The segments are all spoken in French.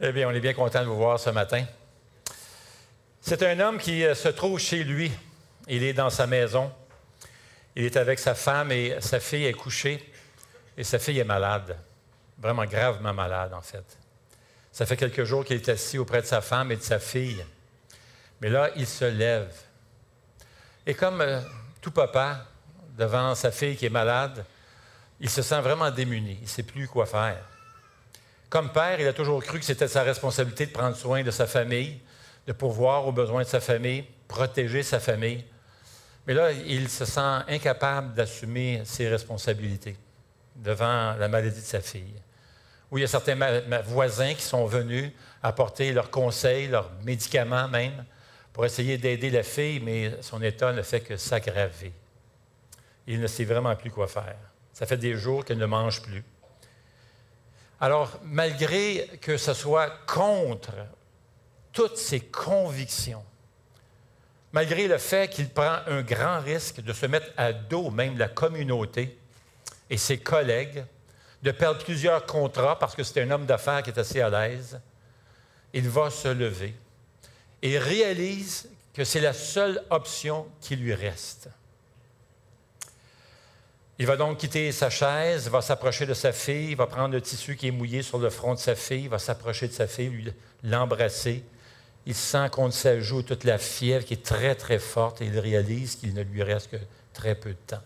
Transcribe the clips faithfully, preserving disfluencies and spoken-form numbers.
Très bien, on est bien content de vous voir ce matin. C'est un homme qui se trouve chez lui. Il est dans sa maison. Il est avec sa femme et sa fille est couchée. Et sa fille est malade, vraiment gravement malade en fait. Ça fait quelques jours qu'il est assis auprès de sa femme et de sa fille. Mais là, il se lève. Et comme euh, tout papa, devant sa fille qui est malade, il se sent vraiment démuni. Il ne sait plus quoi faire. Comme père, il a toujours cru que c'était sa responsabilité de prendre soin de sa famille, de pourvoir aux besoins de sa famille, protéger sa famille. Mais là, il se sent incapable d'assumer ses responsabilités devant la maladie de sa fille. Où il y a certains ma- ma- voisins qui sont venus apporter leurs conseils, leurs médicaments même, pour essayer d'aider la fille, mais son état ne fait que s'aggraver. Il ne sait vraiment plus quoi faire. Ça fait des jours qu'elle ne mange plus. Alors, malgré que ce soit contre toutes ses convictions, malgré le fait qu'il prend un grand risque de se mettre à dos même la communauté et ses collègues, de perdre plusieurs contrats parce que c'est un homme d'affaires qui est assez à l'aise, il va se lever et réalise que c'est la seule option qui lui reste. Il va donc quitter sa chaise, va s'approcher de sa fille, va prendre le tissu qui est mouillé sur le front de sa fille, va s'approcher de sa fille, lui l'embrasser. Il sent contre sa joue toute la fièvre qui est très, très forte et il réalise qu'il ne lui reste que très peu de temps.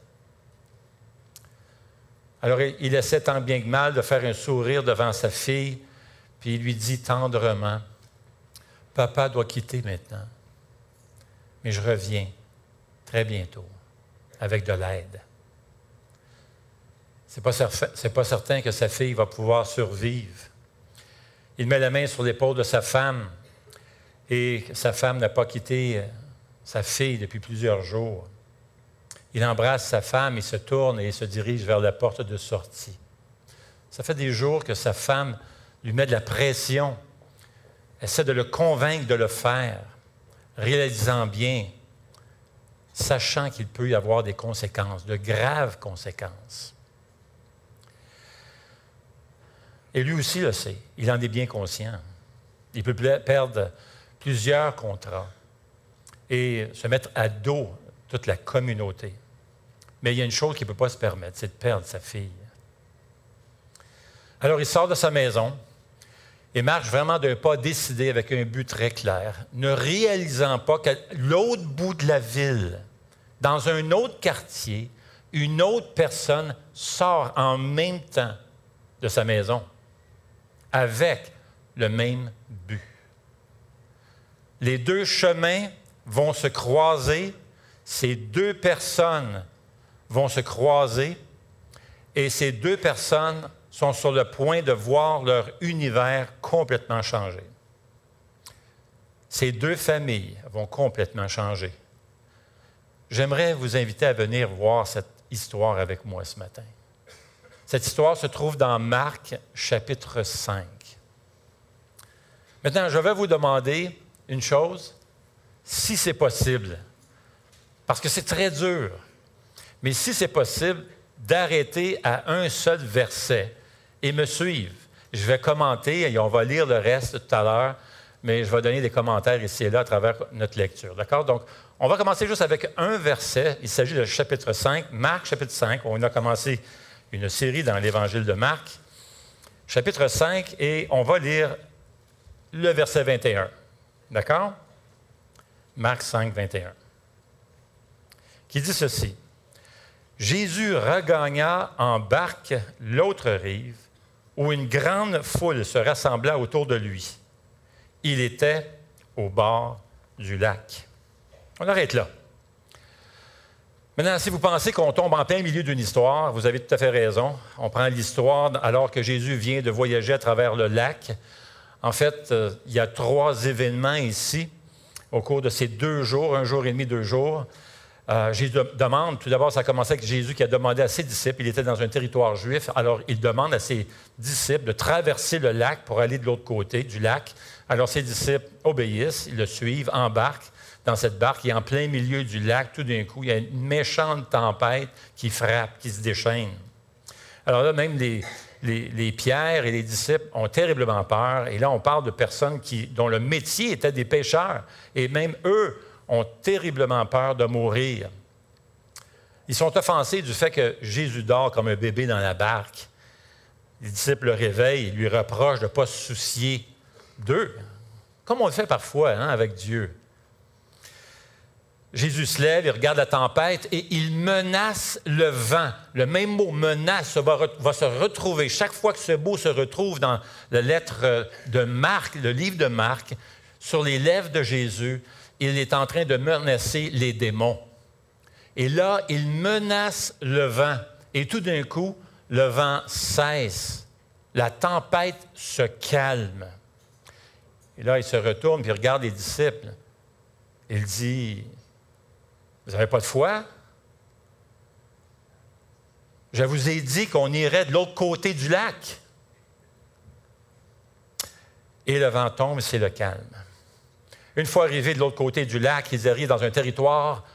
Alors, il essaie tant bien que mal de faire un sourire devant sa fille, puis il lui dit tendrement, « Papa doit quitter maintenant, mais je reviens très bientôt avec de l'aide. » Ce n'est pas, cer- pas certain que sa fille va pouvoir survivre. Il met la main sur l'épaule de sa femme et sa femme n'a pas quitté sa fille depuis plusieurs jours. Il embrasse sa femme, il se tourne et il se dirige vers la porte de sortie. Ça fait des jours que sa femme lui met de la pression, essaie de le convaincre de le faire, réalisant bien, sachant qu'il peut y avoir des conséquences, de graves conséquences. Et lui aussi le sait, il en est bien conscient. Il peut perdre plusieurs contrats et se mettre à dos toute la communauté. Mais il y a une chose qu'il ne peut pas se permettre, c'est de perdre sa fille. Alors il sort de sa maison et marche vraiment d'un pas décidé avec un but très clair, ne réalisant pas qu'à l'autre bout de la ville, dans un autre quartier, une autre personne sort en même temps de sa maison, avec le même but. Les deux chemins vont se croiser, ces deux personnes vont se croiser, et ces deux personnes sont sur le point de voir leur univers complètement changer. Ces deux familles vont complètement changer. J'aimerais vous inviter à venir voir cette histoire avec moi ce matin. Cette histoire se trouve dans Marc, chapitre cinq. Maintenant, je vais vous demander une chose, si c'est possible, parce que c'est très dur, mais si c'est possible, d'arrêter à un seul verset et me suivre. Je vais commenter et on va lire le reste tout à l'heure, mais je vais donner des commentaires ici et là à travers notre lecture. D'accord? Donc, on va commencer juste avec un verset. Il s'agit de chapitre cinq, Marc, chapitre cinq. On a commencé une série dans l'Évangile de Marc, chapitre cinq, et on va lire le verset vingt et un. D'accord? Marc cinq, vingt et un. Qui dit ceci. Jésus regagna en barque l'autre rive, où une grande foule se rassembla autour de lui. Il était au bord du lac. On arrête là. Maintenant, si vous pensez qu'on tombe en plein milieu d'une histoire, vous avez tout à fait raison. On prend l'histoire alors que Jésus vient de voyager à travers le lac. En fait, euh, il y a trois événements ici au cours de ces deux jours, un jour et demi, deux jours. Euh, Jésus demande, tout d'abord, ça a commencé avec Jésus qui a demandé à ses disciples, il était dans un territoire juif, alors il demande à ses disciples de traverser le lac pour aller de l'autre côté du lac. Alors ses disciples obéissent, ils le suivent, embarquent dans cette barque, il est en plein milieu du lac, tout d'un coup, il y a une méchante tempête qui frappe, qui se déchaîne. Alors là, même les, les, les pierres et les disciples ont terriblement peur. Et là, on parle de personnes qui, dont le métier était des pêcheurs. Et même eux ont terriblement peur de mourir. Ils sont offensés du fait que Jésus dort comme un bébé dans la barque. Les disciples le réveillent et lui reprochent de ne pas se soucier d'eux, comme on le fait parfois hein, avec Dieu. Jésus se lève, il regarde la tempête et il menace le vent. Le même mot « menace » va, va se retrouver. Chaque fois que ce mot se retrouve dans la lettre de Marc, le livre de Marc, sur les lèvres de Jésus, il est en train de menacer les démons. Et là, il menace le vent. Et tout d'un coup, le vent cesse. La tempête se calme. Et là, il se retourne et il regarde les disciples. Il dit... Vous n'avez pas de foi? Je vous ai dit qu'on irait de l'autre côté du lac. Et le vent tombe, c'est le calme. Une fois arrivés de l'autre côté du lac, ils arrivent dans un territoire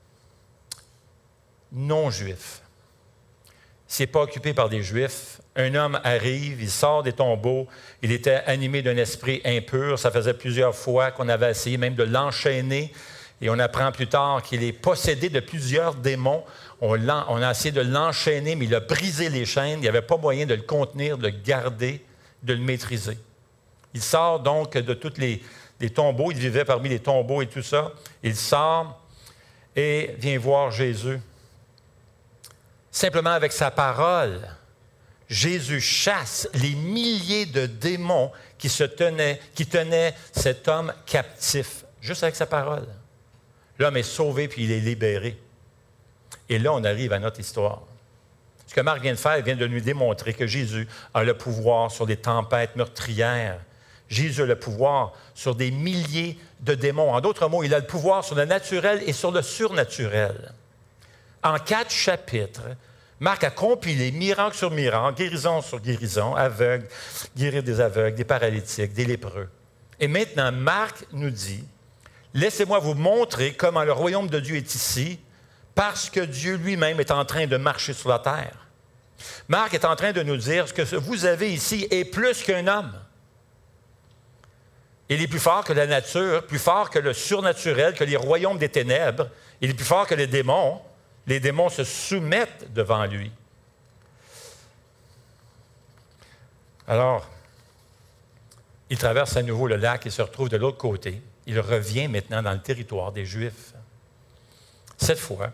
non juif. Ce n'est pas occupé par des Juifs. Un homme arrive, il sort des tombeaux, il était animé d'un esprit impur. Ça faisait plusieurs fois qu'on avait essayé même de l'enchaîner. Et on apprend plus tard qu'il est possédé de plusieurs démons. On, on a essayé de l'enchaîner, mais il a brisé les chaînes. Il n'y avait pas moyen de le contenir, de le garder, de le maîtriser. Il sort donc de tous les, les tombeaux. Il vivait parmi les tombeaux et tout ça. Il sort et vient voir Jésus. Simplement avec sa parole, Jésus chasse les milliers de démons qui, se tenaient, qui tenaient cet homme captif, juste avec sa parole. L'homme est sauvé puis il est libéré. Et là, on arrive à notre histoire. Ce que Marc vient de faire, il vient de nous démontrer que Jésus a le pouvoir sur des tempêtes meurtrières. Jésus a le pouvoir sur des milliers de démons. En d'autres mots, il a le pouvoir sur le naturel et sur le surnaturel. En quatre chapitres, Marc a compilé miracle sur miracle, guérison sur guérison, aveugle, guérir des aveugles, des paralytiques, des lépreux. Et maintenant, Marc nous dit... Laissez-moi vous montrer comment le royaume de Dieu est ici, parce que Dieu lui-même est en train de marcher sur la terre. Marc est en train de nous dire ce que vous avez ici est plus qu'un homme. Il est plus fort que la nature, plus fort que le surnaturel, que les royaumes des ténèbres. Il est plus fort que les démons. Les démons se soumettent devant lui. Alors, il traverse à nouveau le lac et se retrouve de l'autre côté. Il revient maintenant dans le territoire des Juifs. Cette fois,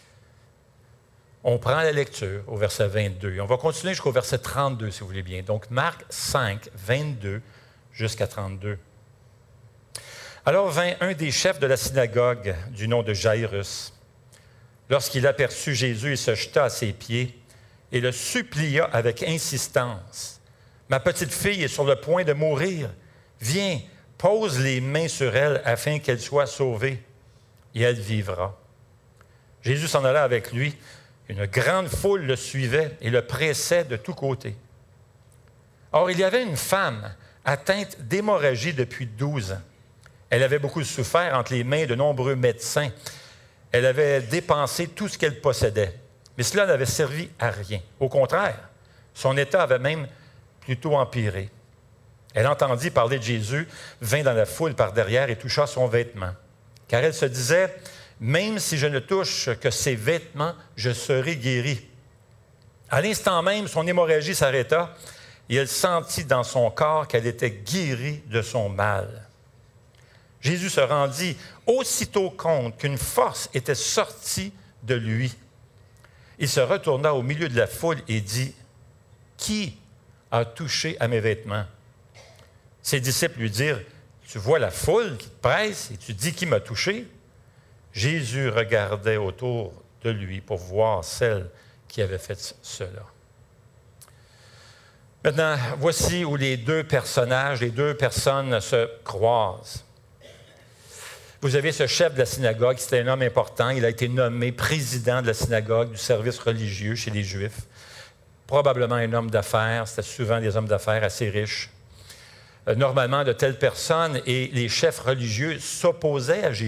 on prend la lecture au verset vingt-deux. Et on va continuer jusqu'au verset trente-deux, si vous voulez bien. Donc, Marc cinq, vingt-deux jusqu'à trente-deux. Alors vint un des chefs de la synagogue, du nom de Jairus. Lorsqu'il aperçut Jésus, il se jeta à ses pieds et le supplia avec insistance. « Ma petite fille est sur le point de mourir. Viens, pose les mains sur elle afin qu'elle soit sauvée, et elle vivra. » Jésus s'en alla avec lui. Une grande foule le suivait et le pressait de tous côtés. Or, il y avait une femme atteinte d'hémorragie depuis douze ans. Elle avait beaucoup souffert entre les mains de nombreux médecins. Elle avait dépensé tout ce qu'elle possédait. Mais cela n'avait servi à rien. Au contraire, son état avait même plutôt empiré. Elle entendit parler de Jésus, vint dans la foule par derrière et toucha son vêtement. Car elle se disait, « Même si je ne touche que ses vêtements, je serai guérie. » À l'instant même, son hémorragie s'arrêta et elle sentit dans son corps qu'elle était guérie de son mal. Jésus se rendit aussitôt compte qu'une force était sortie de lui. Il se retourna au milieu de la foule et dit, « Qui a touché à mes vêtements? » Ses disciples lui dirent, « Tu vois la foule qui te presse et tu dis qui m'a touché? » Jésus regardait autour de lui pour voir celle qui avait fait cela. Maintenant, voici où les deux personnages, les deux personnes se croisent. Vous avez ce chef de la synagogue, c'était un homme important. Il a été nommé président de la synagogue, du service religieux chez les Juifs. Probablement un homme d'affaires, c'était souvent des hommes d'affaires assez riches. Normalement, de telles personnes et les chefs religieux s'opposaient à Jésus.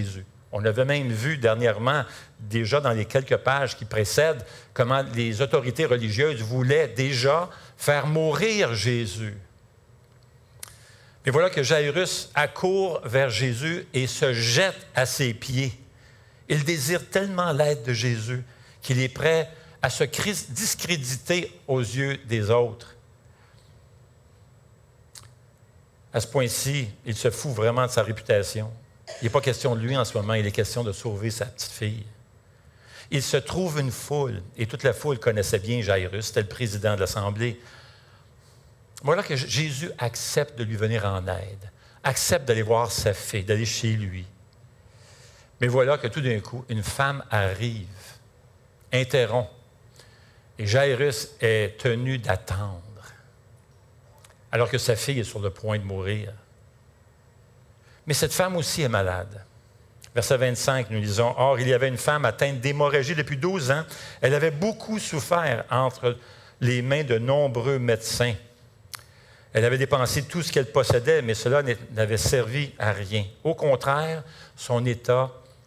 On avait même vu dernièrement, déjà dans les quelques pages qui précèdent, comment les autorités religieuses voulaient déjà faire mourir Jésus. Mais voilà que Jairus accourt vers Jésus et se jette à ses pieds. Il désire tellement l'aide de Jésus qu'il est prêt à se discréditer aux yeux des autres. À ce point-ci, il se fout vraiment de sa réputation. Il n'est pas question de lui en ce moment, il est question de sauver sa petite fille. Il se trouve une foule, et toute la foule connaissait bien Jairus, c'était le président de l'Assemblée. Voilà que Jésus accepte de lui venir en aide, accepte d'aller voir sa fille, d'aller chez lui. Mais voilà que tout d'un coup, une femme arrive, interrompt, et Jairus est tenu d'attendre, alors que sa fille est sur le point de mourir. Mais cette femme aussi est malade. Verset vingt-cinq, nous lisons, « Or, il y avait une femme atteinte d'hémorragie depuis douze ans. Elle avait beaucoup souffert entre les mains de nombreux médecins. Elle avait dépensé tout ce qu'elle possédait, mais cela n'avait servi à rien. Au contraire, son état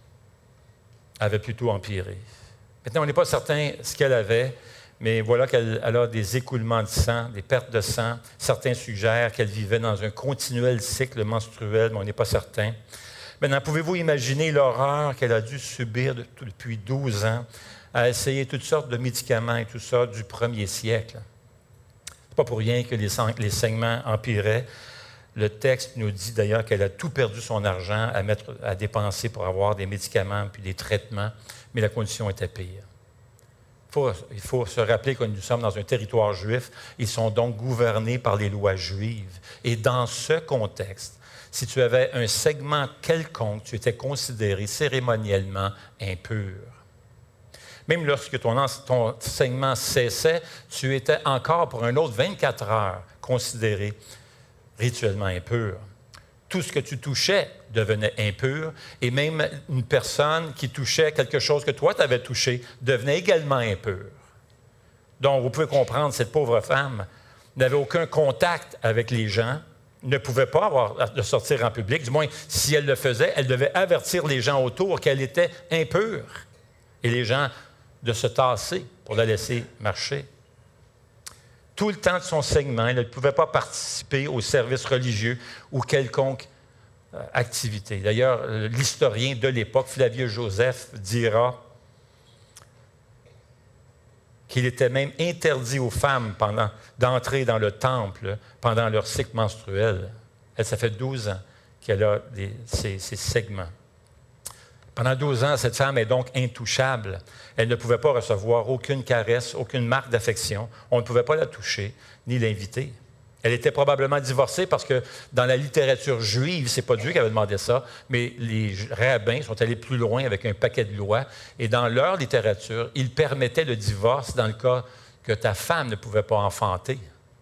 avait plutôt empiré. » Maintenant, on n'est pas certain ce qu'elle avait, mais voilà qu'elle a des écoulements de sang, des pertes de sang. Certains suggèrent qu'elle vivait dans un continuel cycle menstruel, mais on n'est pas certain. Maintenant, pouvez-vous imaginer l'horreur qu'elle a dû subir depuis douze ans à essayer toutes sortes de médicaments et tout ça du premier siècle? Ce n'est pas pour rien que les, les saignements empiraient. Le texte nous dit d'ailleurs qu'elle a tout perdu son argent à, mettre, à dépenser pour avoir des médicaments puis des traitements, mais la condition était pire. Il faut, il faut se rappeler que nous sommes dans un territoire juif. Ils sont donc gouvernés par les lois juives. Et dans ce contexte, si tu avais un segment quelconque, tu étais considéré cérémoniellement impur. Même lorsque ton, ton segment cessait, tu étais encore pour un autre vingt-quatre heures considéré rituellement impur. Tout ce que tu touchais devenait impur, et même une personne qui touchait quelque chose que toi tu avais touché devenait également impur. Donc, vous pouvez comprendre, cette pauvre femme n'avait aucun contact avec les gens, ne pouvait pas avoir de sortir en public, du moins, si elle le faisait, elle devait avertir les gens autour qu'elle était impure, et les gens de se tasser pour la laisser marcher. Tout le temps de son saignement, elle ne pouvait pas participer au service religieux ou quelconque euh, activité. D'ailleurs, l'historien de l'époque, Flavius Joseph, dira qu'il était même interdit aux femmes pendant, d'entrer dans le temple pendant leur cycle menstruel. Elle, ça fait douze ans qu'elle a des, ces, ces segments. Pendant douze ans, cette femme est donc intouchable. Elle ne pouvait pas recevoir aucune caresse, aucune marque d'affection. On ne pouvait pas la toucher, ni l'inviter. Elle était probablement divorcée parce que dans la littérature juive, ce n'est pas Dieu qui avait demandé ça, mais les rabbins sont allés plus loin avec un paquet de lois. Et dans leur littérature, ils permettaient le divorce dans le cas que ta femme ne pouvait pas enfanter.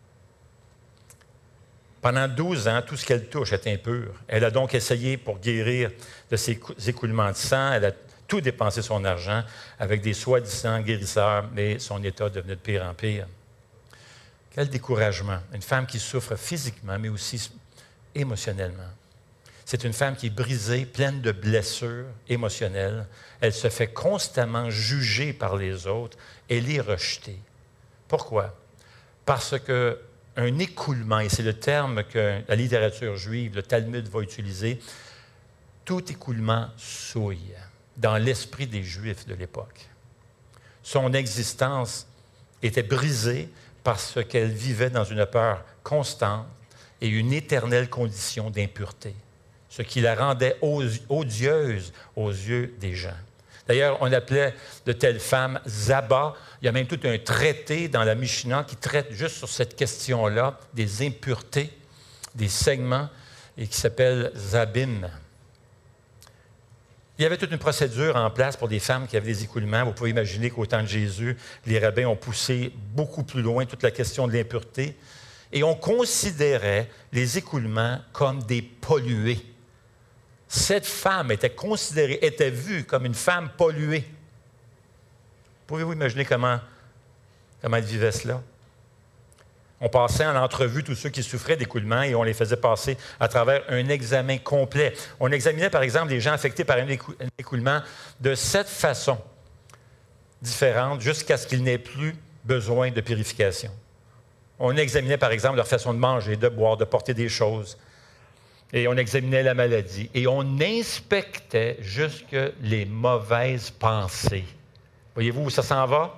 Pendant douze ans, tout ce qu'elle touche est impur. Elle a donc essayé, pour guérir de ses écoulements de sang, elle a tout dépensé son argent avec des soi-disant guérisseurs, mais son état devenait de pire en pire. Quel découragement. Une femme qui souffre physiquement, mais aussi émotionnellement. C'est une femme qui est brisée, pleine de blessures émotionnelles. Elle se fait constamment juger par les autres. Elle est rejetée. Pourquoi? Parce que un écoulement, et c'est le terme que la littérature juive, le Talmud va utiliser, tout écoulement souille dans l'esprit des Juifs de l'époque. Son existence était brisée parce qu'elle vivait dans une peur constante et une éternelle condition d'impureté, ce qui la rendait odieuse aux yeux des gens. D'ailleurs, on appelait de telles femmes Zaba. Il y a même tout un traité dans la Mishnah qui traite juste sur cette question-là, des impuretés, des segments, et qui s'appelle Zabim. Il y avait toute une procédure en place pour des femmes qui avaient des écoulements. Vous pouvez imaginer qu'au temps de Jésus, les rabbins ont poussé beaucoup plus loin toute la question de l'impureté, et on considérait les écoulements comme des pollués. Cette femme était considérée, était vue comme une femme polluée. Pouvez-vous imaginer comment, comment elle vivait cela? On passait en entrevue tous ceux qui souffraient d'écoulement et on les faisait passer à travers un examen complet. On examinait, par exemple, les gens affectés par un, écou- un écoulement de sept façons différentes jusqu'à ce qu'ils n'aient plus besoin de purification. On examinait, par exemple, leur façon de manger, de boire, de porter des choses. Et on examinait la maladie. Et on inspectait jusque les mauvaises pensées. Voyez-vous où ça s'en va?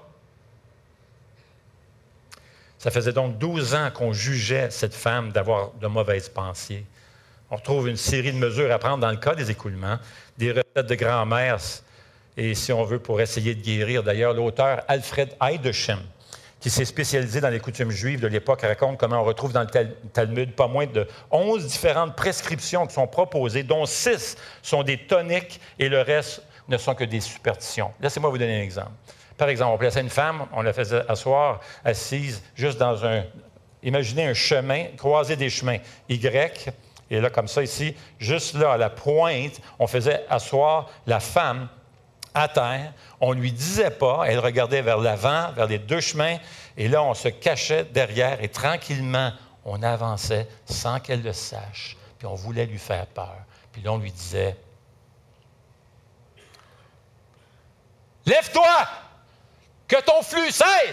Ça faisait donc douze ans qu'on jugeait cette femme d'avoir de mauvaises pensées. On retrouve une série de mesures à prendre dans le cas des écoulements, des recettes de grand-mère, et si on veut, pour essayer de guérir. D'ailleurs, l'auteur Alfred Heideschem, qui s'est spécialisé dans les coutumes juives de l'époque, raconte comment on retrouve dans le Talmud pas moins de onze différentes prescriptions qui sont proposées, dont six sont des toniques et le reste ne sont que des superstitions. Laissez-moi vous donner un exemple. Par exemple, on plaçait une femme, on la faisait asseoir, assise, juste dans un... Imaginez un chemin, croiser des chemins Y, et là, comme ça, ici, juste là, à la pointe, on faisait asseoir la femme à terre. On ne lui disait pas, elle regardait vers l'avant, vers les deux chemins, et là, on se cachait derrière, et tranquillement, on avançait sans qu'elle le sache, puis on voulait lui faire peur. Puis là, on lui disait, « Lève-toi! Que ton flux cesse! »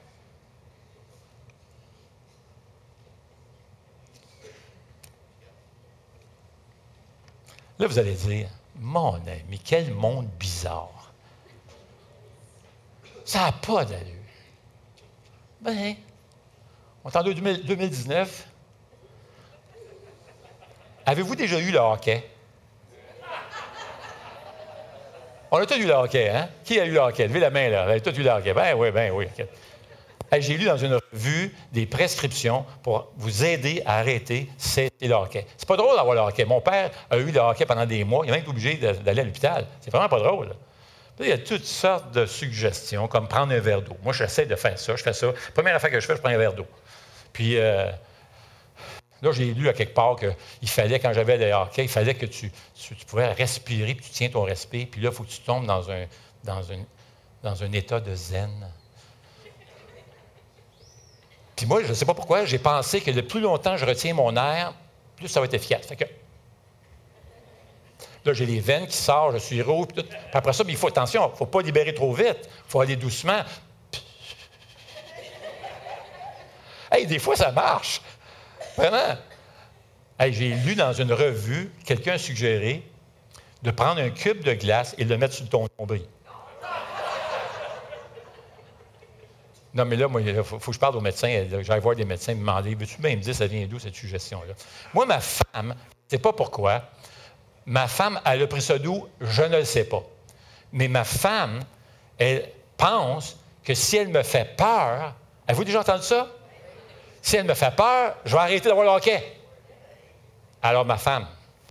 Là, vous allez dire, « Mon ami, quel monde bizarre! Ça n'a pas d'allure. » Bien, on est en deux mille dix-neuf. Avez-vous déjà eu le hockey? On a tous eu le hockey, hein? Qui a eu le hockey? Levez la main, là. Vous avez tous eu le hockey. Ben oui, ben oui. Okay. Hey, j'ai lu dans une revue des prescriptions pour vous aider à arrêter c'est le hockey. C'est pas drôle d'avoir le hockey. Mon père a eu le hockey pendant des mois. Il a même été obligé d'aller à l'hôpital. C'est vraiment pas drôle. Là. Il y a toutes sortes de suggestions, comme prendre un verre d'eau. Moi, j'essaie de faire ça. Je fais ça. La première affaire que je fais, je prends un verre d'eau. Puis... Euh, Là, j'ai lu à quelque part qu'il fallait, quand j'avais le hockey, il fallait que tu, tu, tu pouvais respirer, puis tu tiens ton respire, puis là, il faut que tu tombes dans un, dans une, dans un état de zen. Puis moi, je ne sais pas pourquoi, j'ai pensé que le plus longtemps je retiens mon air, plus ça va être efficace. Fait que, là, j'ai les veines qui sortent, je suis rouge, puis tout. Puis après ça, il faut, attention, il ne faut pas libérer trop vite, il faut aller doucement. Hey, des fois, ça marche. Vraiment. Hey, j'ai lu dans une revue, quelqu'un a suggéré de prendre un cube de glace et de le mettre sur ton nombril. Non, mais là, moi, il faut, faut que je parle aux médecins. J'aille voir des médecins me demander, veux-tu bien me dire ça vient d'où cette suggestion-là? Moi, ma femme, je ne sais pas pourquoi, ma femme, elle a pris ça d'où? Je ne le sais pas. Mais ma femme, elle pense que si elle me fait peur, avez-vous déjà entendu ça? Si elle me fait peur, je vais arrêter d'avoir le hockey. Alors, ma femme,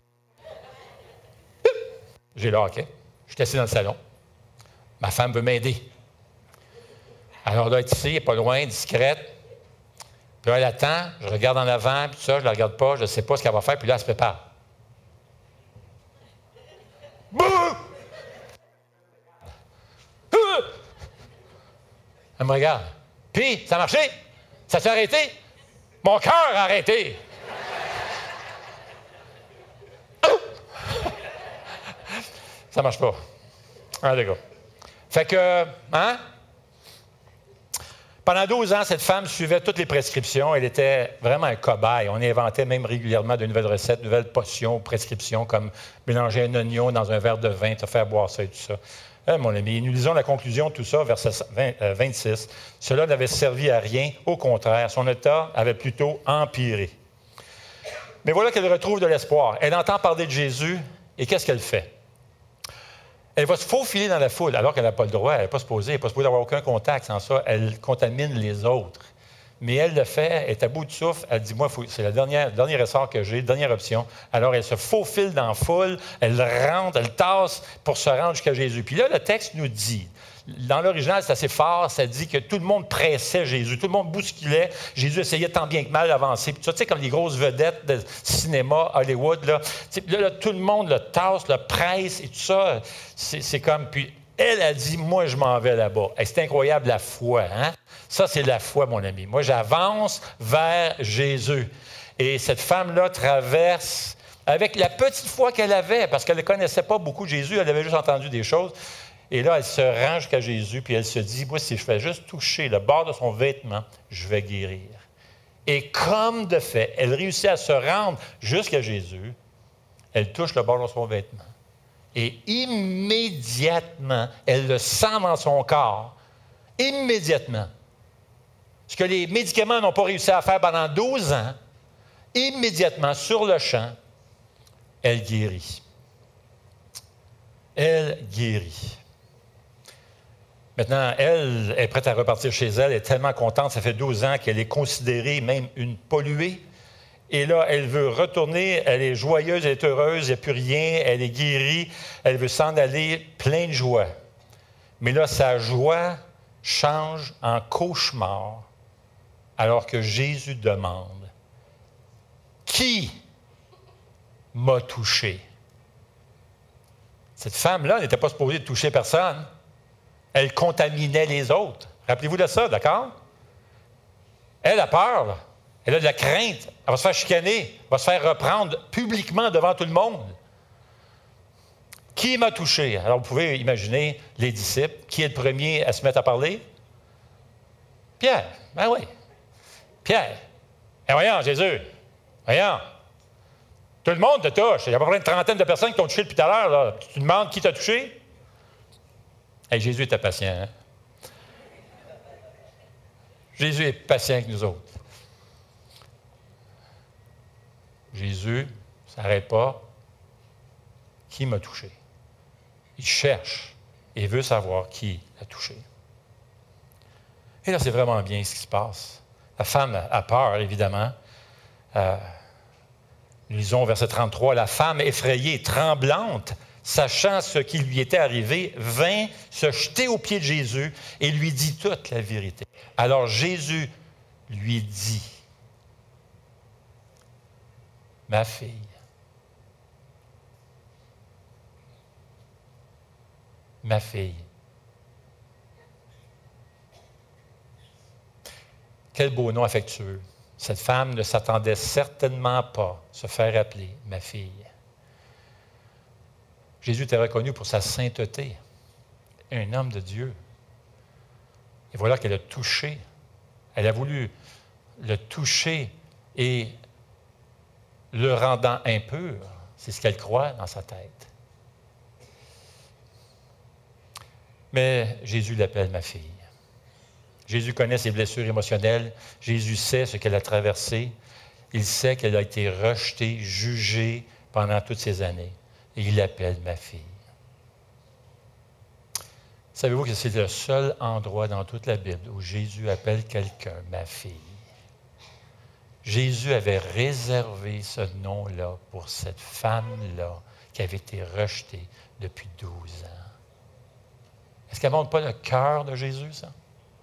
j'ai le hockey, je suis assis dans le salon. Ma femme veut m'aider. Alors, elle doit être ici, elle n'est pas loin, discrète. Puis là, elle attend, je regarde en avant, puis tout ça, je ne la regarde pas, je ne sais pas ce qu'elle va faire, puis là, elle se prépare. Bouh! Elle me regarde. Puis, ça a marché? Ça s'est arrêté? Mon cœur a arrêté. Ça ne marche pas. Ah, les gars. Fait que, hein? Pendant douze ans, cette femme suivait toutes les prescriptions. Elle était vraiment un cobaye. On inventait même régulièrement de nouvelles recettes, de nouvelles potions, prescriptions, comme mélanger un oignon dans un verre de vin, te faire boire ça et tout ça. Eh, mon ami, nous lisons la conclusion de tout ça, verset vingt-six. Cela n'avait servi à rien. Au contraire, son état avait plutôt empiré. Mais voilà qu'elle retrouve de l'espoir. Elle entend parler de Jésus, et qu'est-ce qu'elle fait? Elle va se faufiler dans la foule, alors qu'elle n'a pas le droit, elle n'est pas supposée, elle n'est pas supposée avoir aucun contact. Sans ça, elle contamine les autres. Mais elle le fait, elle est à bout de souffle, elle dit, moi, c'est le dernier, dernier ressort que j'ai, dernière option. Alors, elle se faufile dans la foule, elle rentre, elle tasse pour se rendre jusqu'à Jésus. Puis là, le texte nous dit, dans l'original, c'est assez fort, ça dit que tout le monde pressait Jésus, tout le monde bousculait. Jésus essayait tant bien que mal d'avancer. Puis tu sais, comme les grosses vedettes de cinéma, Hollywood, là, là, là tout le monde le tasse, le presse et tout ça. C'est, c'est comme... Puis elle a dit, moi, je m'en vais là-bas. Et c'est incroyable, la foi, hein? Ça, c'est la foi, mon ami. Moi, j'avance vers Jésus. Et cette femme-là traverse avec la petite foi qu'elle avait, parce qu'elle ne connaissait pas beaucoup Jésus, elle avait juste entendu des choses. Et là, elle se rend jusqu'à Jésus, puis elle se dit, moi, si je fais juste toucher le bord de son vêtement, je vais guérir. Et comme de fait, elle réussit à se rendre jusqu'à Jésus. Elle touche le bord de son vêtement. Et immédiatement, elle le sent dans son corps. Immédiatement. Ce que les médicaments n'ont pas réussi à faire pendant douze ans, immédiatement, sur le champ, elle guérit. Elle guérit. Maintenant, elle est prête à repartir chez elle, elle est tellement contente, ça fait douze ans qu'elle est considérée même une polluée. Et là, elle veut retourner, elle est joyeuse, elle est heureuse, il n'y a plus rien, elle est guérie, elle veut s'en aller plein de joie. Mais là, sa joie change en cauchemar alors que Jésus demande « Qui m'a touché? » Cette femme-là n'était pas supposée toucher personne. Elle contaminait les autres. Rappelez-vous de ça, d'accord? Elle a peur, là. Elle a de la crainte. Elle va se faire chicaner. Elle va se faire reprendre publiquement devant tout le monde. Qui m'a touché? Alors, vous pouvez imaginer les disciples. Qui est le premier à se mettre à parler? Pierre. Ben oui. Pierre. Eh voyons, Jésus. Voyons. Tout le monde te touche. Il y a à peu près une trentaine de personnes qui t'ont touché depuis tout à l'heure. Là. Tu te demandes qui t'a touché? Hey, Jésus était patient. Hein? Jésus est patient avec nous autres. Jésus ne s'arrête pas. Qui m'a touché? Il cherche et veut savoir qui l'a touché. Et là, c'est vraiment bien ce qui se passe. La femme a peur, évidemment. Euh, nous lisons verset trente-trois. La femme effrayée, tremblante, sachant ce qui lui était arrivé, vint se jeter aux pieds de Jésus et lui dit toute la vérité. Alors Jésus lui dit, « Ma fille, ma fille. » Quel beau nom affectueux. Cette femme ne s'attendait certainement pas à se faire appeler « ma fille ». Jésus était reconnu pour sa sainteté, un homme de Dieu. Et voilà qu'elle a touché. Elle a voulu le toucher et le rendant impur. C'est ce qu'elle croit dans sa tête. Mais Jésus l'appelle ma fille. Jésus connaît ses blessures émotionnelles. Jésus sait ce qu'elle a traversé. Il sait qu'elle a été rejetée, jugée pendant toutes ces années. Et il l'appelle ma fille. Savez-vous que c'est le seul endroit dans toute la Bible où Jésus appelle quelqu'un ma fille? Jésus avait réservé ce nom-là pour cette femme-là qui avait été rejetée depuis douze ans. Est-ce qu'elle ne montre pas le cœur de Jésus, ça?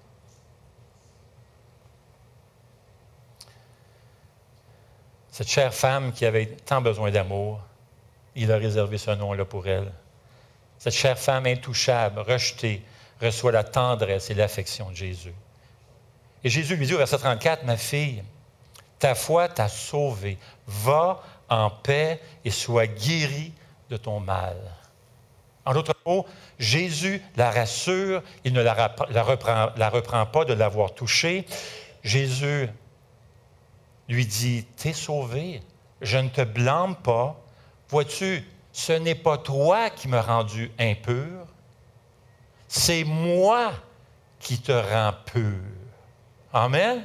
Cette chère femme qui avait tant besoin d'amour, il a réservé ce nom-là pour elle. Cette chère femme intouchable, rejetée, reçoit la tendresse et l'affection de Jésus. Et Jésus lui dit au verset trente-quatre, « Ma fille, ta foi t'a sauvée. Va en paix et sois guérie de ton mal. » En d'autres mots, Jésus la rassure, il ne la, la, reprend, la reprend pas de l'avoir touchée. Jésus lui dit, « T'es sauvé, je ne te blâme pas. Vois-tu, ce n'est pas toi qui m'as rendu impur, c'est moi qui te rends pur. » Amen?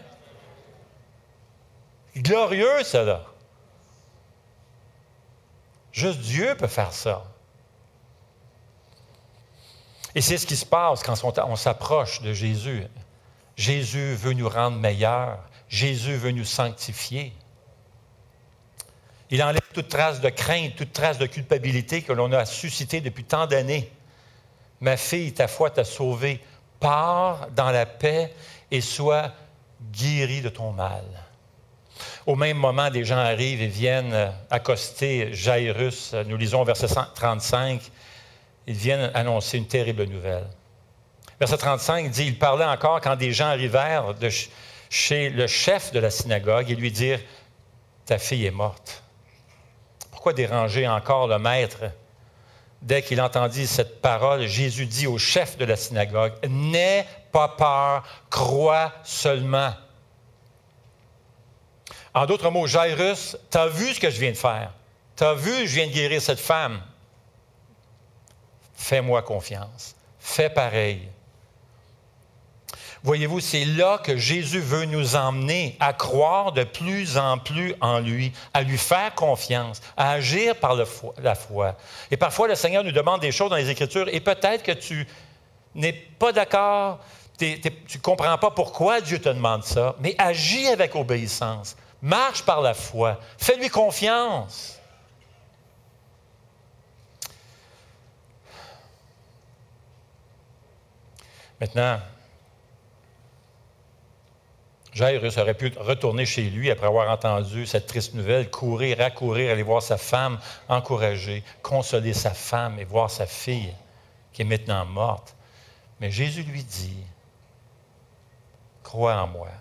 Glorieux, cela. Juste Dieu peut faire ça. Et c'est ce qui se passe quand on s'approche de Jésus. Jésus veut nous rendre meilleurs. Jésus veut nous sanctifier. Il enlève toute trace de crainte, toute trace de culpabilité que l'on a suscitée depuis tant d'années. Ma fille, ta foi t'a sauvée. Pars dans la paix et sois guérie de ton mal. Au même moment, des gens arrivent et viennent accoster Jairus. Nous lisons au verset trente-cinq. ils viennent annoncer une terrible nouvelle. Verset trente-cinq dit, il parlait encore quand des gens arrivèrent de ch- chez le chef de la synagogue et lui dirent, ta fille est morte. Pourquoi déranger encore le maître? Dès qu'il entendit cette parole, Jésus dit au chef de la synagogue, n'aie pas peur, crois seulement. En d'autres mots, Jairus, tu as vu ce que je viens de faire. Tu as vu, je viens de guérir cette femme. Fais-moi confiance. Fais pareil. Voyez-vous, c'est là que Jésus veut nous emmener à croire de plus en plus en lui, à lui faire confiance, à agir par le foi, la foi. Et parfois, le Seigneur nous demande des choses dans les Écritures et peut-être que tu n'es pas d'accord, t'es, t'es, tu ne comprends pas pourquoi Dieu te demande ça, mais agis avec obéissance, marche par la foi, fais-lui confiance. Maintenant, Jairus aurait pu retourner chez lui après avoir entendu cette triste nouvelle, courir, accourir, aller voir sa femme, encourager, consoler sa femme et voir sa fille qui est maintenant morte. Mais Jésus lui dit, crois en moi.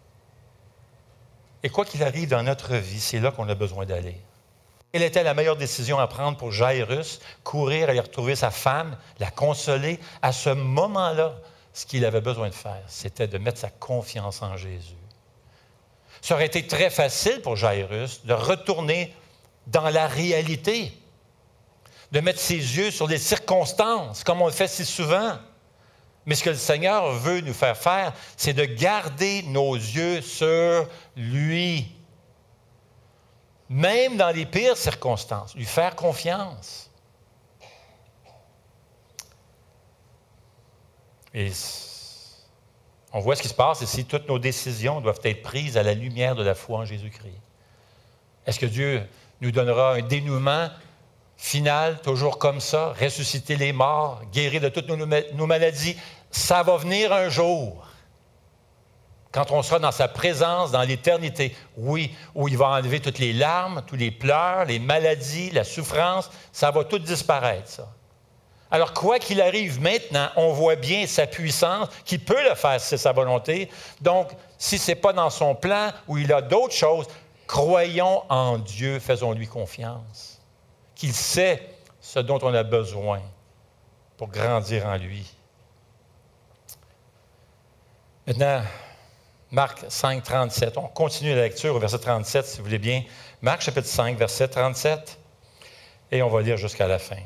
Et quoi qu'il arrive dans notre vie, c'est là qu'on a besoin d'aller. Quelle était la meilleure décision à prendre pour Jairus? Courir, aller retrouver sa femme, la consoler. À ce moment-là, ce qu'il avait besoin de faire, c'était de mettre sa confiance en Jésus. Ça aurait été très facile pour Jairus de retourner dans la réalité, de mettre ses yeux sur les circonstances, comme on le fait si souvent. Mais ce que le Seigneur veut nous faire faire, c'est de garder nos yeux sur lui. Même dans les pires circonstances, lui faire confiance. Et on voit ce qui se passe ici. Toutes nos décisions doivent être prises à la lumière de la foi en Jésus-Christ. Est-ce que Dieu nous donnera un dénouement final, toujours comme ça, ressusciter les morts, guérir de toutes nos, nos maladies? Ça va venir un jour. Quand on sera dans sa présence, dans l'éternité, oui, où il va enlever toutes les larmes, tous les pleurs, les maladies, la souffrance, ça va tout disparaître, ça. Alors, quoi qu'il arrive maintenant, on voit bien sa puissance, qui peut le faire si c'est sa volonté. Donc, si ce n'est pas dans son plan ou il a d'autres choses, croyons en Dieu, faisons-lui confiance. Qu'il sait ce dont on a besoin pour grandir en lui. Maintenant, Marc cinq, trente-sept. On continue la lecture au verset trente-sept, si vous voulez bien. Marc chapitre cinq, verset trente-sept. Et on va lire jusqu'à la fin.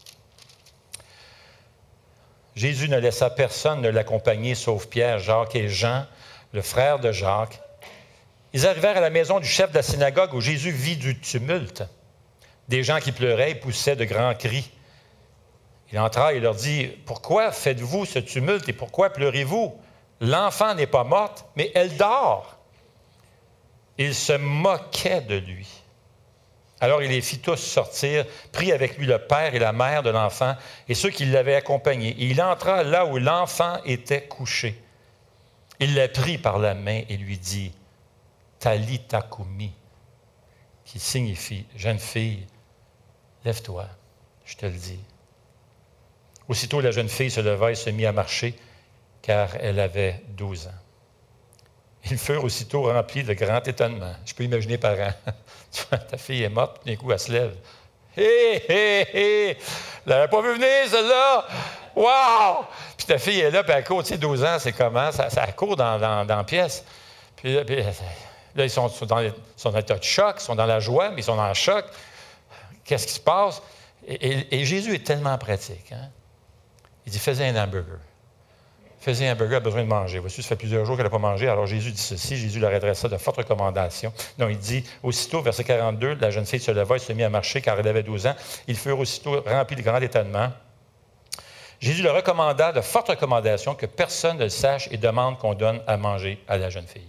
Jésus ne laissa personne ne l'accompagner, sauf Pierre, Jacques et Jean, le frère de Jacques. Ils arrivèrent à la maison du chef de la synagogue où Jésus vit du tumulte. Des gens qui pleuraient et poussaient de grands cris. Il entra et leur dit, « Pourquoi faites-vous ce tumulte et pourquoi pleurez-vous? L'enfant n'est pas morte, mais elle dort. » Il se moquait de lui. Alors il les fit tous sortir, prit avec lui le père et la mère de l'enfant et ceux qui l'avaient accompagné. Et il entra là où l'enfant était couché. Il la prit par la main et lui dit, « Talitha koumi », qui signifie, « Jeune fille, lève-toi, je te le dis. » Aussitôt la jeune fille se leva et se mit à marcher, car elle avait douze ans. Ils furent aussitôt remplis de grand étonnement. Je peux imaginer les parents. Ta fille est morte, puis d'un coup, elle se lève. Hé, hé, hé! Elle n'avait pas vu venir, celle-là! Wow! Puis ta fille est là, puis elle court. Tu sais, douze ans, c'est comment? Ça, ça court dans, dans, dans la pièce. Puis là, puis, là ils sont, sont, dans les, sont dans un état de choc, ils sont dans la joie, mais ils sont dans le choc. Qu'est-ce qui se passe? Et, et, et Jésus est tellement pratique. Hein? Il dit, faisais un hamburger. Faisait un burger, a besoin de manger. Voici, ça fait plusieurs jours qu'elle n'a pas mangé. Alors Jésus dit ceci, Jésus leur adressa de fortes recommandations. Non, il dit, aussitôt, verset quarante-deux, la jeune fille se leva et se mit à marcher car elle avait douze ans. Ils furent aussitôt remplis de grand étonnement. Jésus leur recommanda de fortes recommandations que personne ne le sache et demande qu'on donne à manger à la jeune fille.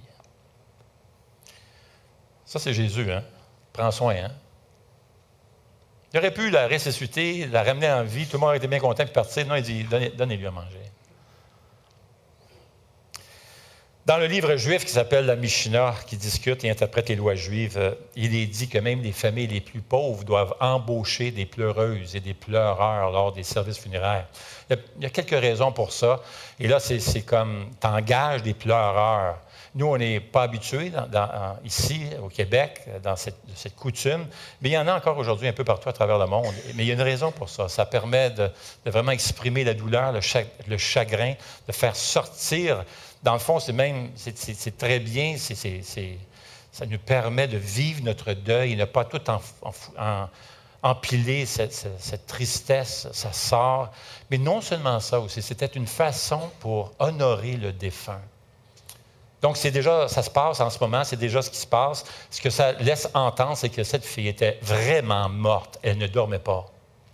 Ça, c'est Jésus, hein? Prends soin, hein? Il aurait pu la ressusciter, la ramener en vie, tout le monde aurait été bien content de partir. Non, il dit, donnez, donnez-lui à manger. Dans le livre juif qui s'appelle la Mishnah, qui discute et interprète les lois juives, euh, il est dit que même les familles les plus pauvres doivent embaucher des pleureuses et des pleureurs lors des services funéraires. Il y a, il y a quelques raisons pour ça. Et là, c'est, c'est comme, t'engages des pleureurs. Nous, on n'est pas habitués dans, dans, ici, au Québec, dans cette, cette coutume, mais il y en a encore aujourd'hui un peu partout à travers le monde. Mais il y a une raison pour ça. Ça permet de, de vraiment exprimer la douleur, le, cha, le chagrin, de faire sortir. Dans le fond, c'est même, c'est, c'est, c'est très bien, c'est, c'est, c'est, ça nous permet de vivre notre deuil et ne pas tout en, en, en, empiler cette, cette, cette tristesse, ça sort. Mais non seulement ça aussi, c'était une façon pour honorer le défunt. Donc, c'est déjà, ça se passe en ce moment, c'est déjà ce qui se passe. Ce que ça laisse entendre, c'est que cette fille était vraiment morte. Elle ne dormait pas.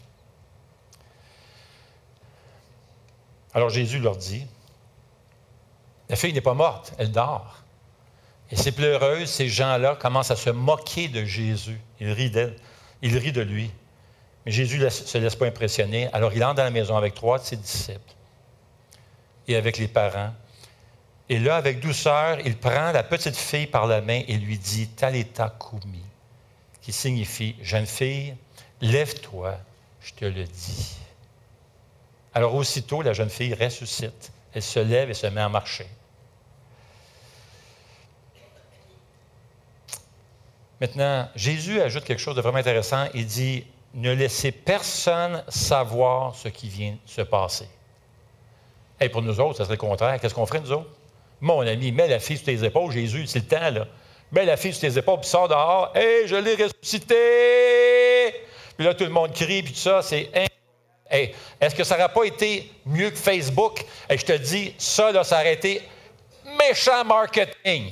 Alors, Jésus leur dit, la fille n'est pas morte, elle dort. Et ces pleureuses, ces gens-là commencent à se moquer de Jésus. Ils rient d'elle, ils rient de lui. Mais Jésus ne se laisse pas impressionner. Alors, il entre dans la maison avec trois de ses disciples et avec les parents. Et là, avec douceur, il prend la petite fille par la main et lui dit « Talitha koumi », qui signifie « Jeune fille, lève-toi, je te le dis ». Alors aussitôt, la jeune fille ressuscite. Elle se lève et se met à marcher. Maintenant, Jésus ajoute quelque chose de vraiment intéressant. Il dit « Ne laissez personne savoir ce qui vient de se passer ». Hey, pour nous autres, ça serait le contraire. Qu'est-ce qu'on ferait, nous autres? Mon ami, mets la fille sur tes épaules, Jésus, c'est le temps, là. Mets la fille sur tes épaules, puis sors dehors. « Hey, je l'ai ressuscité! » Puis là, tout le monde crie, puis tout ça, c'est... Hey, est-ce que ça n'aurait pas été mieux que Facebook? Et je te dis, ça, là, ça aurait été méchant marketing.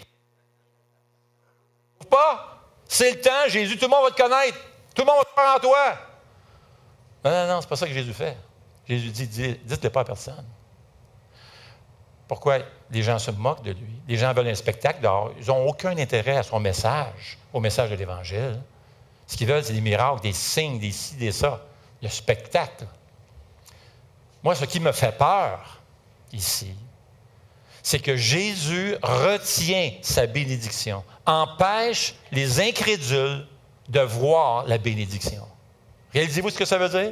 Pas? C'est le temps, Jésus, tout le monde va te connaître. Tout le monde va te faire en toi. Non, non, non, c'est pas ça que Jésus fait. Jésus dit, dites-le pas à personne. Pourquoi les gens se moquent de lui? Les gens veulent un spectacle dehors. Ils n'ont aucun intérêt à son message, au message de l'Évangile. Ce qu'ils veulent, c'est des miracles, des signes, des ci, des ça. Le spectacle. Moi, ce qui me fait peur ici, c'est que Jésus retient sa bénédiction, empêche les incrédules de voir la bénédiction. Réalisez-vous ce que ça veut dire?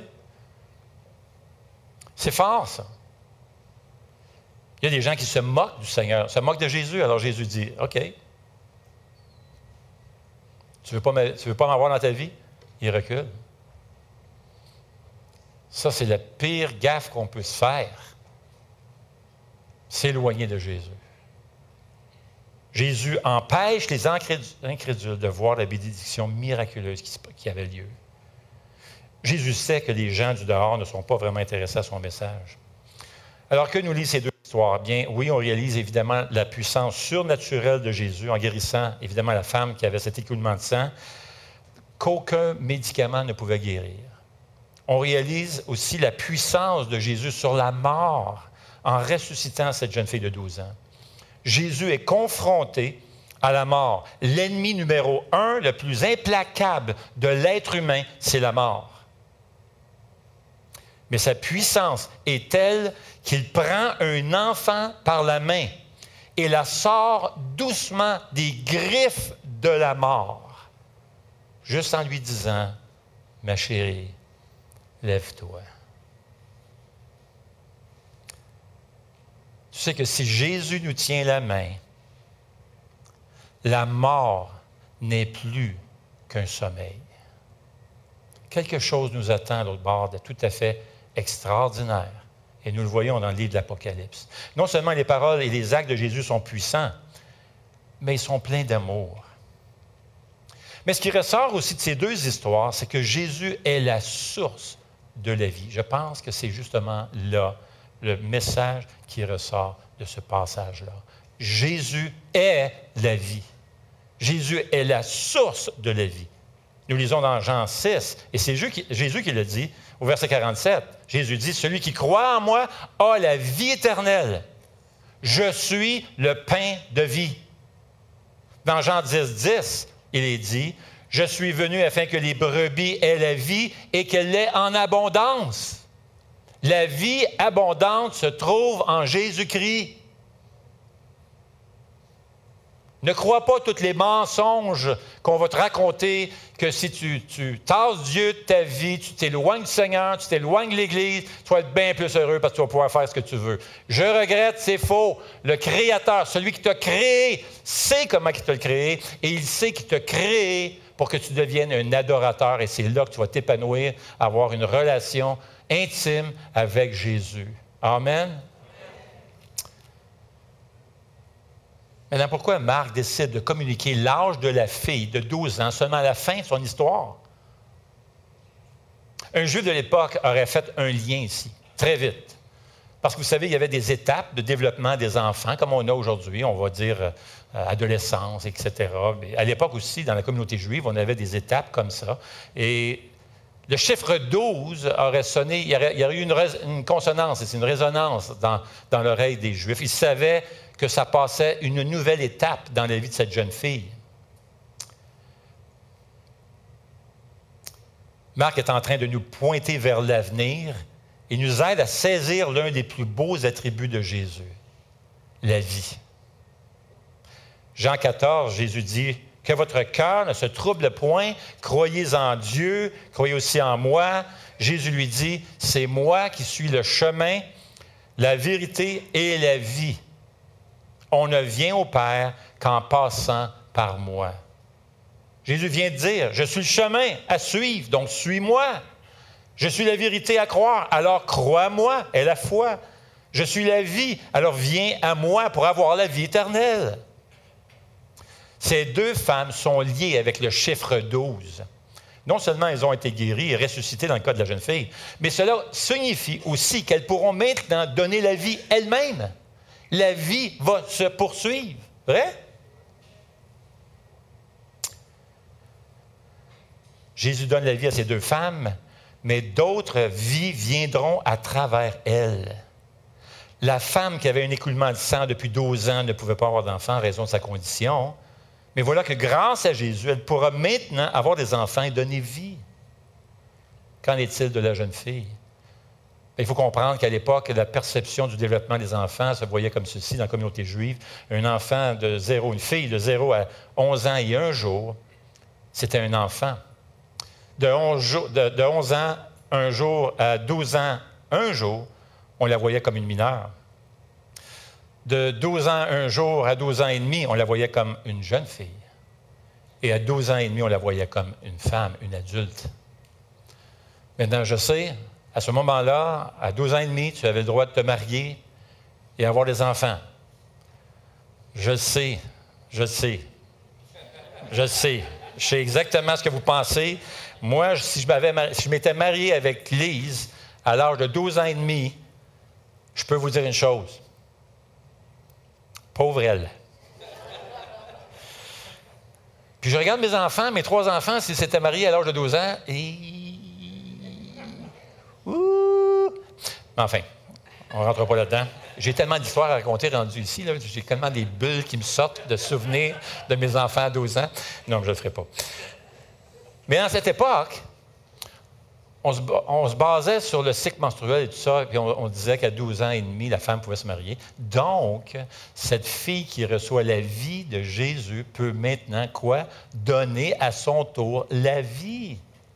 C'est fort, ça. Il y a des gens qui se moquent du Seigneur, se moquent de Jésus. Alors Jésus dit, OK, tu ne veux pas me, tu veux pas m'avoir dans ta vie? Il recule. Ça, c'est la pire gaffe qu'on peut se faire. S'éloigner de Jésus. Jésus empêche les incrédules de voir la bénédiction miraculeuse qui, qui avait lieu. Jésus sait que les gens du dehors ne sont pas vraiment intéressés à son message. Alors que nous lisons ces deux histoires? Bien, oui, on réalise évidemment la puissance surnaturelle de Jésus en guérissant évidemment la femme qui avait cet écoulement de sang qu'aucun médicament ne pouvait guérir. On réalise aussi la puissance de Jésus sur la mort en ressuscitant cette jeune fille de douze ans. Jésus est confronté à la mort. L'ennemi numéro un, le plus implacable de l'être humain, c'est la mort. Mais sa puissance est telle qu'il prend un enfant par la main et la sort doucement des griffes de la mort, juste en lui disant, « Ma chérie, lève-toi. » Tu sais que si Jésus nous tient la main, la mort n'est plus qu'un sommeil. Quelque chose nous attend à l'autre bord de tout à fait extraordinaire. Et nous le voyons dans le livre de l'Apocalypse. Non seulement les paroles et les actes de Jésus sont puissants, mais ils sont pleins d'amour. Mais ce qui ressort aussi de ces deux histoires, c'est que Jésus est la source de la vie. Je pense que c'est justement là le message qui ressort de ce passage-là. Jésus est la vie. Jésus est la source de la vie. Nous lisons dans Jean six, et c'est Jésus qui le dit, au verset quarante-sept. Jésus dit, « Celui qui croit en moi a la vie éternelle. Je suis le pain de vie. » Dans Jean dix, dix, il est dit, « Je suis venu afin que les brebis aient la vie et qu'elle l'ait en abondance. » La vie abondante se trouve en Jésus-Christ. Ne crois pas tous les mensonges qu'on va te raconter, que si tu, tu tasses Dieu de ta vie, tu t'éloignes du Seigneur, tu t'éloignes de l'Église, tu vas être bien plus heureux parce que tu vas pouvoir faire ce que tu veux. Je regrette, c'est faux. Le Créateur, celui qui t'a créé, sait comment il t'a créé et il sait qu'il t'a créé pour que tu deviennes un adorateur. Et c'est là que tu vas t'épanouir, avoir une relation intime avec Jésus. Amen. Maintenant, pourquoi Marc décide de communiquer l'âge de la fille de douze ans seulement à la fin de son histoire? Un Juif de l'époque aurait fait un lien ici, très vite. Parce que vous savez, il y avait des étapes de développement des enfants, comme on a aujourd'hui, on va dire euh, adolescence, et cetera. Mais à l'époque aussi, dans la communauté juive, on avait des étapes comme ça. Et le chiffre douze aurait sonné, il y aurait, il y aurait eu une, une consonance, c'est une résonance dans, dans l'oreille des Juifs. Ils savaient que ça passait une nouvelle étape dans la vie de cette jeune fille. Marc est en train de nous pointer vers l'avenir et nous aide à saisir l'un des plus beaux attributs de Jésus, la vie. Jean quatorze, Jésus dit « Que votre cœur ne se trouble point, croyez en Dieu, croyez aussi en moi. » Jésus lui dit « C'est moi qui suis le chemin, la vérité et la vie. On ne vient au Père qu'en passant par moi. » Jésus vient de dire, je suis le chemin à suivre, donc suis-moi. Je suis la vérité à croire, alors crois-moi, aie la foi. Je suis la vie, alors viens à moi pour avoir la vie éternelle. Ces deux femmes sont liées avec le chiffre douze. Non seulement elles ont été guéries et ressuscitées dans le cas de la jeune fille, mais cela signifie aussi qu'elles pourront maintenant donner la vie elles-mêmes. La vie va se poursuivre. Vrai? Jésus donne la vie à ces deux femmes, mais d'autres vies viendront à travers elles. La femme qui avait un écoulement de sang depuis douze ans ne pouvait pas avoir d'enfant en raison de sa condition. Mais voilà que grâce à Jésus, elle pourra maintenant avoir des enfants et donner vie. Qu'en est-il de la jeune fille? Il faut comprendre qu'à l'époque, la perception du développement des enfants se voyait comme ceci dans la communauté juive. Un enfant de zéro, une fille de zéro à onze ans et un jour, c'était un enfant. De onze, de, de onze ans, un jour à douze ans, un jour, on la voyait comme une mineure. De douze ans, un jour à douze ans et demi, on la voyait comme une jeune fille. Et à douze ans et demi, on la voyait comme une femme, une adulte. Maintenant, je sais, à ce moment-là, à douze ans et demi, tu avais le droit de te marier et avoir des enfants. Je le sais, je le sais, je le sais. Je sais exactement ce que vous pensez. Moi, si je, m'avais, si je m'étais marié avec Lise à l'âge de douze ans et demi, je peux vous dire une chose. Pauvre elle. Puis je regarde mes enfants, mes trois enfants, s'ils s'étaient mariés à l'âge de douze ans, et... Ouh! Enfin, on ne rentre pas là-dedans. J'ai tellement d'histoires à raconter rendues ici. Là. J'ai tellement des bulles qui me sortent de souvenirs de mes enfants à douze ans. Non, je ne le ferai pas. Mais dans cette époque, on se, on se basait sur le cycle menstruel et tout ça, puis on, on disait qu'à douze ans et demi, la femme pouvait se marier. Donc, cette fille qui reçoit la vie de Jésus peut maintenant, quoi? Donner à son tour la vie.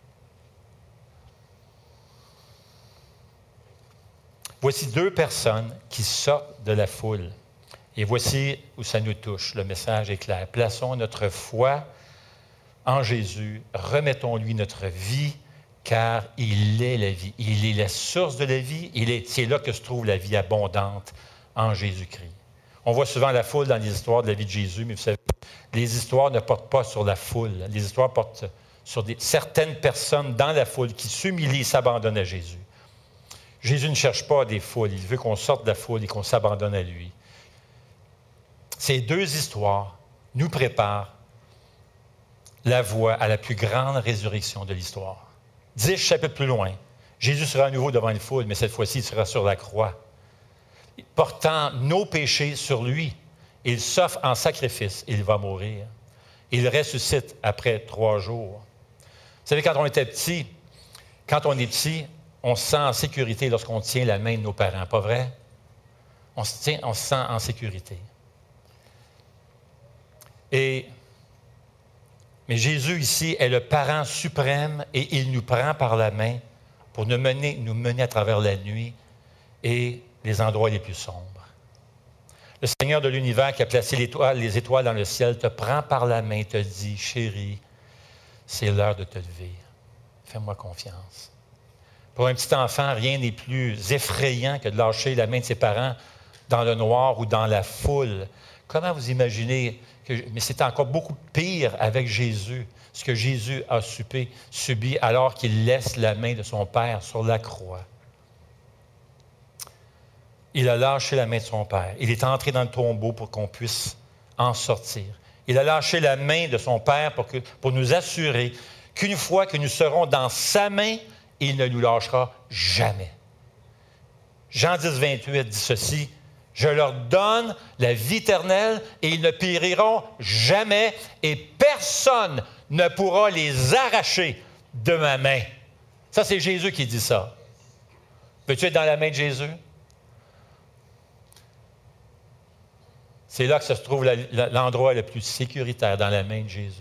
Voici deux personnes qui sortent de la foule. Et voici où ça nous touche. Le message est clair. Plaçons notre foi en Jésus. Remettons-lui notre vie, car il est la vie. Il est la source de la vie. Il est, c'est là que se trouve la vie abondante en Jésus-Christ. On voit souvent la foule dans les histoires de la vie de Jésus, mais vous savez, les histoires ne portent pas sur la foule. Les histoires portent sur des, certaines personnes dans la foule qui s'humilient et s'abandonnent à Jésus. Jésus ne cherche pas des foules. Il veut qu'on sorte de la foule et qu'on s'abandonne à lui. Ces deux histoires nous préparent la voie à la plus grande résurrection de l'histoire. Dix chapitres plus loin, Jésus sera à nouveau devant une foule, mais cette fois-ci, il sera sur la croix, portant nos péchés sur lui. Il s'offre en sacrifice, il va mourir. Il ressuscite après trois jours. Vous savez, quand on était petit, quand on est petit, on se sent en sécurité lorsqu'on tient la main de nos parents, pas vrai? On se, tient, on se sent en sécurité. Et, mais Jésus ici est le parent suprême et il nous prend par la main pour nous mener, nous mener à travers la nuit et les endroits les plus sombres. Le Seigneur de l'univers qui a placé l'étoile, les étoiles dans le ciel te prend par la main et te dit, chérie, c'est l'heure de te lever. Fais-moi confiance. Pour un petit enfant, rien n'est plus effrayant que de lâcher la main de ses parents dans le noir ou dans la foule. Comment vous imaginez que... Mais c'est encore beaucoup pire avec Jésus, ce que Jésus a subé, subi alors qu'il laisse la main de son Père sur la croix. Il a lâché la main de son Père. Il est entré dans le tombeau pour qu'on puisse en sortir. Il a lâché la main de son Père pour, que, pour nous assurer qu'une fois que nous serons dans sa main, il ne nous lâchera jamais. Jean dix, vingt-huit dit ceci, « Je leur donne la vie éternelle et ils ne périront jamais et personne ne pourra les arracher de ma main. » Ça, c'est Jésus qui dit ça. Veux-tu être dans la main de Jésus? C'est là que se trouve la, la, l'endroit le plus sécuritaire, dans la main de Jésus.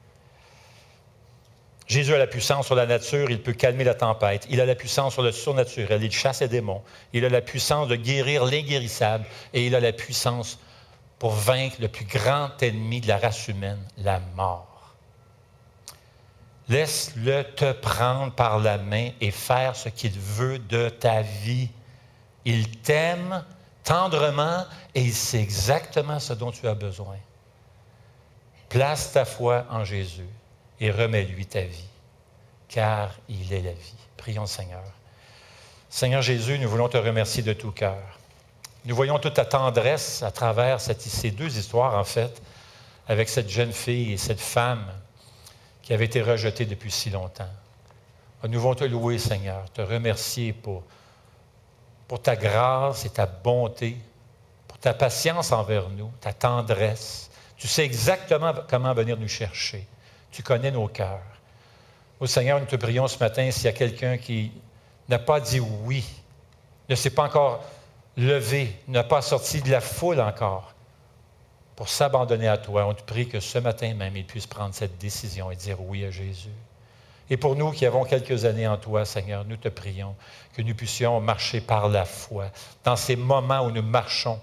Jésus a la puissance sur la nature, il peut calmer la tempête. Il a la puissance sur le surnaturel, il chasse les démons. Il a la puissance de guérir l'inguérissable et il a la puissance pour vaincre le plus grand ennemi de la race humaine, la mort. Laisse-le te prendre par la main et faire ce qu'il veut de ta vie. Il t'aime tendrement et il sait exactement ce dont tu as besoin. Place ta foi en Jésus et remets-lui ta vie, car il est la vie. Prions le Seigneur. Seigneur Jésus, nous voulons te remercier de tout cœur. Nous voyons toute ta tendresse à travers cette, ces deux histoires, en fait, avec cette jeune fille et cette femme qui avait été rejetée depuis si longtemps. Nous voulons te louer, Seigneur, te remercier pour, pour ta grâce et ta bonté, pour ta patience envers nous, ta tendresse. Tu sais exactement comment venir nous chercher. Tu connais nos cœurs. Ô Seigneur, nous te prions ce matin s'il y a quelqu'un qui n'a pas dit oui, ne s'est pas encore levé, n'a pas sorti de la foule encore pour s'abandonner à toi. On te prie que ce matin même, il puisse prendre cette décision et dire oui à Jésus. Et pour nous qui avons quelques années en toi, Seigneur, nous te prions que nous puissions marcher par la foi dans ces moments où nous marchons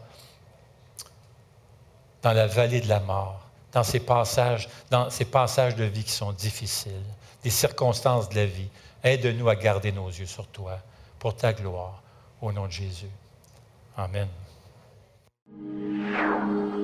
dans la vallée de la mort, dans ces passages, dans ces passages de vie qui sont difficiles, des circonstances de la vie. Aide-nous à garder nos yeux sur toi, pour ta gloire, au nom de Jésus. Amen.